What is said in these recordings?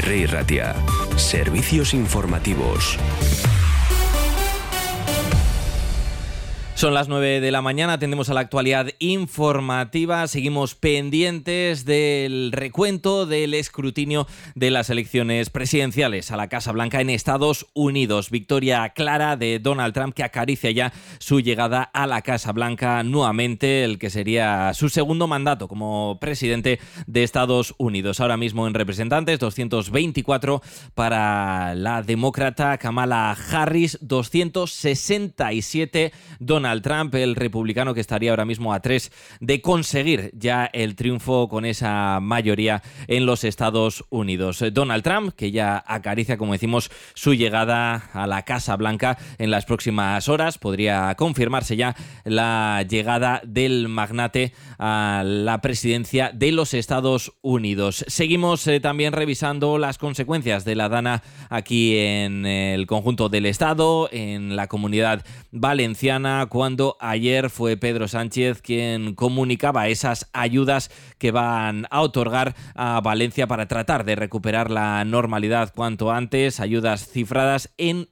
Rey Ratia. Servicios informativos. Son las 9 de la mañana, atendemos a la actualidad informativa, seguimos pendientes del recuento del escrutinio de las elecciones presidenciales a la Casa Blanca en Estados Unidos. Victoria clara de Donald Trump, que acaricia ya su llegada a la Casa Blanca nuevamente, el que sería su segundo mandato como presidente de Estados Unidos. Ahora mismo en representantes, 224 para la demócrata Kamala Harris, 267 Donald Trump, el republicano, que estaría ahora mismo a 3 de conseguir ya el triunfo con esa mayoría en los Estados Unidos. Donald Trump, que ya acaricia, como decimos, su llegada a la Casa Blanca en las próximas horas. Podría confirmarse ya la llegada del magnate a la presidencia de los Estados Unidos. Seguimos también revisando las consecuencias de la Dana aquí en el conjunto del Estado, en la Comunidad Valenciana, cuando ayer fue Pedro Sánchez quien comunicaba esas ayudas que van a otorgar a Valencia para tratar de recuperar la normalidad cuanto antes, ayudas cifradas en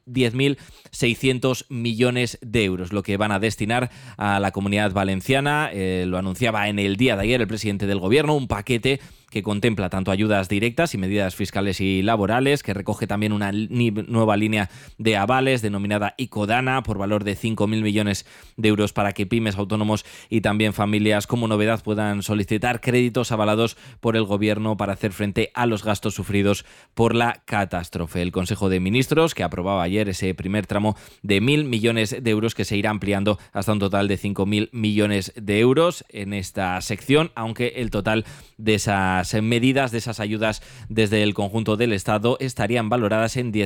10.600 millones de euros, lo que van a destinar a la Comunidad Valenciana. Lo anunciaba en el día de ayer el presidente del Gobierno, un paquete que contempla tanto ayudas directas y medidas fiscales y laborales, que recoge también una nueva línea de avales denominada Icodana por valor de 5.000 millones de euros para que pymes, autónomos y también familias como novedad puedan solicitar créditos avalados por el Gobierno para hacer frente a los gastos sufridos por la catástrofe. El Consejo de Ministros, que aprobaba ayer ese primer tramo de 1.000 millones de euros, que se irá ampliando hasta un total de 5.000 millones de euros en esta sección, aunque el total de esas medidas, de esas ayudas desde el conjunto del Estado, estarían valoradas en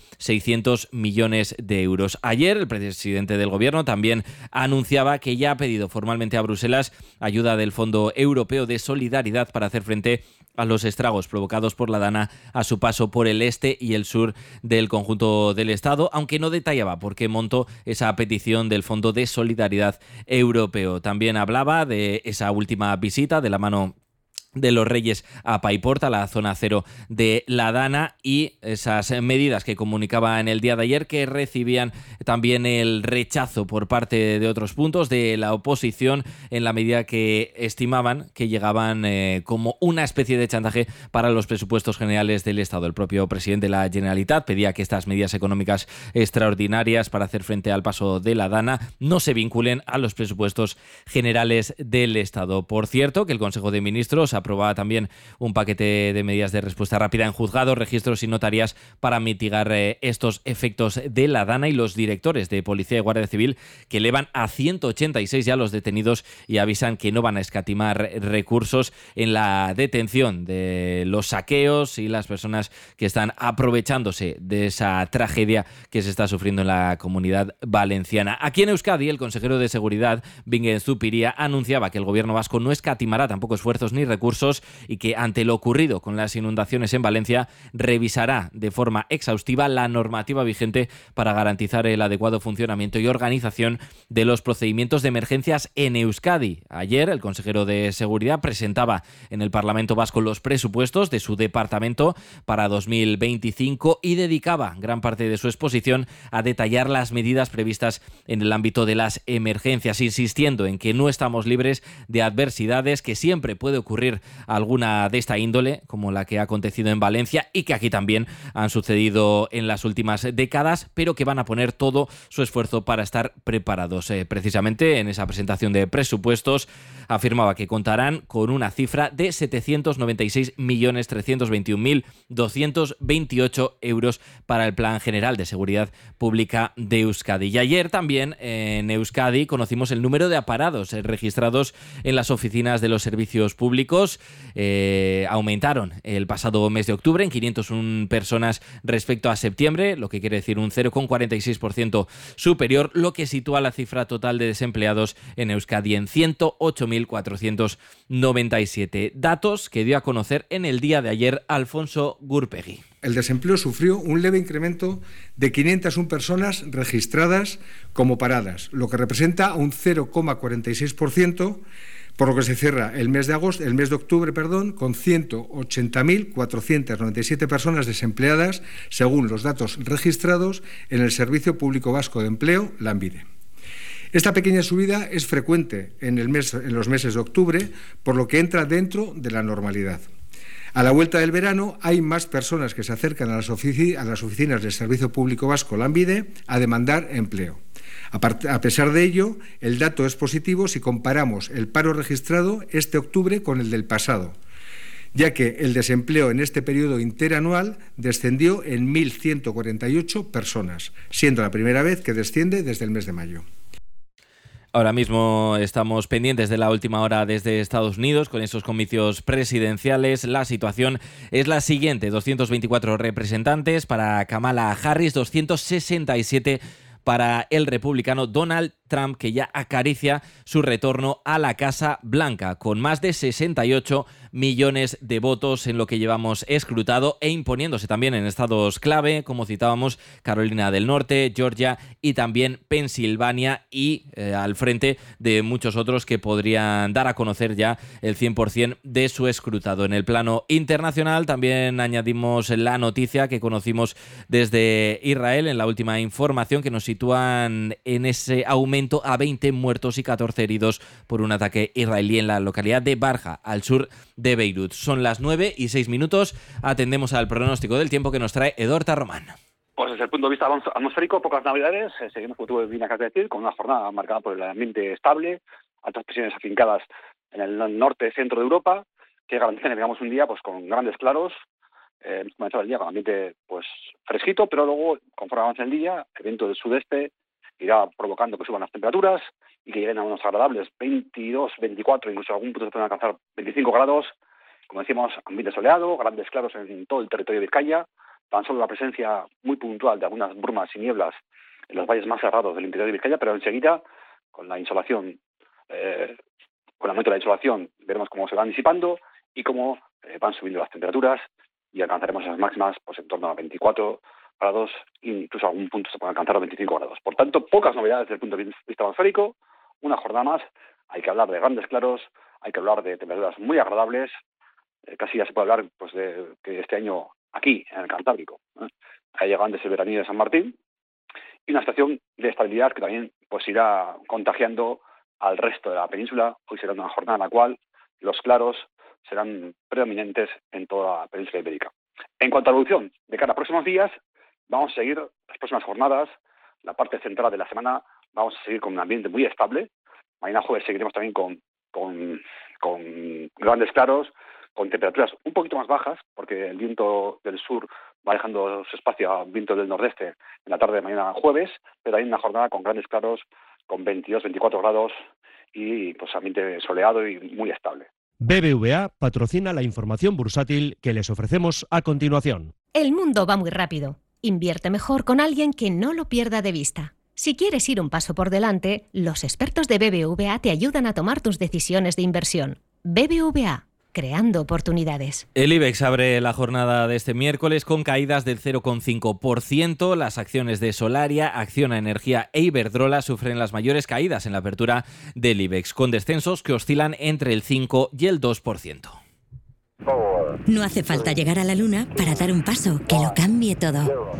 10.600 millones de euros. Ayer el presidente del Gobierno también anunciaba que ya ha pedido formalmente a Bruselas ayuda del Fondo Europeo de Solidaridad para hacer frente a los estragos provocados por la Dana a su paso por el este y el sur del conjunto del Estado, aunque no detallaba por qué montó esa petición del Fondo de Solidaridad Europeo. También hablaba de esa última visita de la mano de los Reyes a Paiporta, la zona cero de la Dana, y esas medidas que comunicaba en el día de ayer, que recibían también el rechazo por parte de otros puntos de la oposición, en la medida que estimaban que llegaban como una especie de chantaje para los presupuestos generales del Estado. El propio presidente de la Generalitat pedía que estas medidas económicas extraordinarias para hacer frente al paso de la Dana no se vinculen a los presupuestos generales del Estado. Por cierto, que el Consejo de Ministros aprobaba también un paquete de medidas de respuesta rápida en juzgados, registros y notarías para mitigar estos efectos de la Dana, y los directores de Policía y Guardia Civil, que elevan a 186 ya los detenidos y avisan que no van a escatimar recursos en la detención de los saqueos y las personas que están aprovechándose de esa tragedia que se está sufriendo en la Comunidad Valenciana. Aquí en Euskadi, el consejero de Seguridad, Bingen Zupiria, anunciaba que el gobierno vasco no escatimará tampoco esfuerzos ni recursos, y que ante lo ocurrido con las inundaciones en Valencia revisará de forma exhaustiva la normativa vigente para garantizar el adecuado funcionamiento y organización de los procedimientos de emergencias en Euskadi. Ayer el consejero de Seguridad presentaba en el Parlamento Vasco los presupuestos de su departamento para 2025 y dedicaba gran parte de su exposición a detallar las medidas previstas en el ámbito de las emergencias, insistiendo en que no estamos libres de adversidades, que siempre puede ocurrir alguna de esta índole, como la que ha acontecido en Valencia y que aquí también han sucedido en las últimas décadas, pero que van a poner todo su esfuerzo para estar preparados. Precisamente en esa presentación de presupuestos afirmaba que contarán con una cifra de 796.321.228 euros para el Plan General de Seguridad Pública de Euskadi. Y ayer también en Euskadi conocimos el número de aparados registrados en las oficinas de los servicios públicos. Aumentaron el pasado mes de octubre en 501 personas respecto a septiembre, lo que quiere decir un 0,46% superior, lo que sitúa la cifra total de desempleados en Euskadi en 108.497. Datos que dio a conocer en el día de ayer Alfonso Gurpegui. El desempleo sufrió un leve incremento de 501 personas registradas como paradas, lo que representa un 0,46%, por lo que se cierra el mes de octubre, con 180.497 personas desempleadas, según los datos registrados en el Servicio Público Vasco de Empleo, Lanbide. Esta pequeña subida es frecuente en los meses de octubre, por lo que entra dentro de la normalidad. A la vuelta del verano hay más personas que se acercan a las oficinas del Servicio Público Vasco, Lanbide, a demandar empleo. A pesar de ello, el dato es positivo si comparamos el paro registrado este octubre con el del pasado, ya que el desempleo en este periodo interanual descendió en 1.148 personas, siendo la primera vez que desciende desde el mes de mayo. Ahora mismo estamos pendientes de la última hora desde Estados Unidos con esos comicios presidenciales. La situación es la siguiente: 224 representantes para Kamala Harris, 267 para el republicano Donald Trump, que ya acaricia su retorno a la Casa Blanca, con más de 68 millones de votos en lo que llevamos escrutado, e imponiéndose también en estados clave, como citábamos, Carolina del Norte, Georgia y también Pensilvania, y al frente de muchos otros que podrían dar a conocer ya el 100% de su escrutado. En el plano internacional también añadimos la noticia que conocimos desde Israel en la última información, que nos sitúan en ese aumento a 20 muertos y 14 heridos por un ataque israelí en la localidad de Barja, al sur de Beirut. Son las 9:06. Atendemos al pronóstico del tiempo que nos trae Edorta Román. Pues desde el punto de vista atmosférico, pocas novedades. Seguimos, como tú bien acabas de decir, con una jornada marcada por el ambiente estable, altas presiones afincadas en el norte centro de Europa, que garantizan, digamos, un día pues con grandes claros. Hemos comenzado el día con ambiente pues fresquito, pero luego, conforme avanza el día, el viento del sudeste irá provocando que suban las temperaturas y que lleguen a unos agradables 22, 24, incluso algún punto se pueden alcanzar 25 grados. Como decíamos, ambiente soleado, grandes claros en todo el territorio de Vizcaya, tan solo la presencia muy puntual de algunas brumas y nieblas en los valles más cerrados del interior de Vizcaya, pero enseguida, con la insolación, con el aumento de la insolación, veremos cómo se van disipando y cómo van subiendo las temperaturas, y alcanzaremos esas máximas pues en torno a 24 grados, e incluso a algún punto se pueden alcanzar los 25 grados. Por tanto, pocas novedades desde el punto de vista atmosférico, una jornada más. Hay que hablar de grandes claros, hay que hablar de temperaturas muy agradables, casi ya se puede hablar pues de que este año aquí, en el Cantábrico, ha llegado antes el veranillo de San Martín, y una situación de estabilidad que también pues irá contagiando al resto de la península. Hoy será una jornada en la cual los claros serán predominantes en toda la península ibérica. En cuanto a la evolución de cara a próximos días, vamos a seguir las próximas jornadas, la parte central de la semana, vamos a seguir con un ambiente muy estable. Mañana jueves seguiremos también con grandes claros, con temperaturas un poquito más bajas, porque el viento del sur va dejando su espacio al viento del nordeste en la tarde de mañana jueves, pero hay una jornada con grandes claros, con 22, 24 grados y pues ambiente soleado y muy estable. BBVA patrocina la información bursátil que les ofrecemos a continuación. El mundo va muy rápido. Invierte mejor con alguien que no lo pierda de vista. Si quieres ir un paso por delante, los expertos de BBVA te ayudan a tomar tus decisiones de inversión. BBVA, creando oportunidades. El IBEX abre la jornada de este miércoles con caídas del 0,5%. Las acciones de Solaria, Acciona Energía e Iberdrola sufren las mayores caídas en la apertura del IBEX, con descensos que oscilan entre el 5 y el 2%. No hace falta llegar a la luna para dar un paso que lo cambie todo.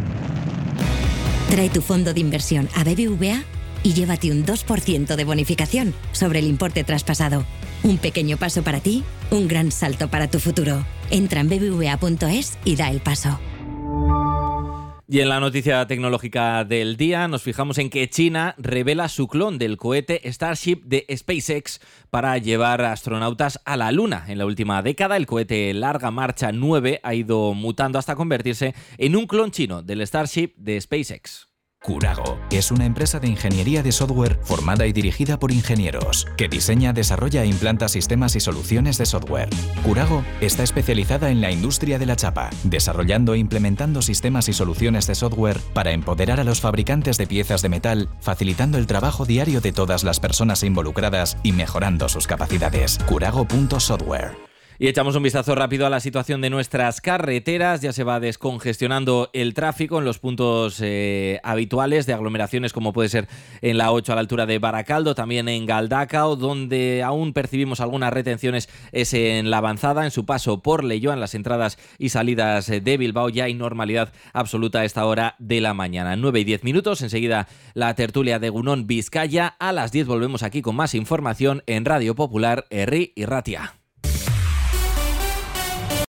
Trae tu fondo de inversión a BBVA y llévate un 2% de bonificación sobre el importe traspasado. Un pequeño paso para ti, un gran salto para tu futuro. Entra en bbva.es y da el paso. Y en la noticia tecnológica del día nos fijamos en que China revela su clon del cohete Starship de SpaceX para llevar astronautas a la Luna. En la última década, el cohete Larga Marcha 9 ha ido mutando hasta convertirse en un clon chino del Starship de SpaceX. Kurago es una empresa de ingeniería de software formada y dirigida por ingenieros que diseña, desarrolla e implanta sistemas y soluciones de software. Kurago está especializada en la industria de la chapa, desarrollando e implementando sistemas y soluciones de software para empoderar a los fabricantes de piezas de metal, facilitando el trabajo diario de todas las personas involucradas y mejorando sus capacidades. Kurago.software. Y echamos un vistazo rápido a la situación de nuestras carreteras. Ya se va descongestionando el tráfico en los puntos habituales de aglomeraciones, como puede ser en la 8 a la altura de Baracaldo, también en Galdacao, donde aún percibimos algunas retenciones es en la avanzada, en su paso por Leioa, en las entradas y salidas de Bilbao. Ya hay normalidad absoluta a esta hora de la mañana. 9:10, enseguida la tertulia de Egunon Vizcaya. A las 10 volvemos aquí con más información en Radio Popular, Herri y Ratia.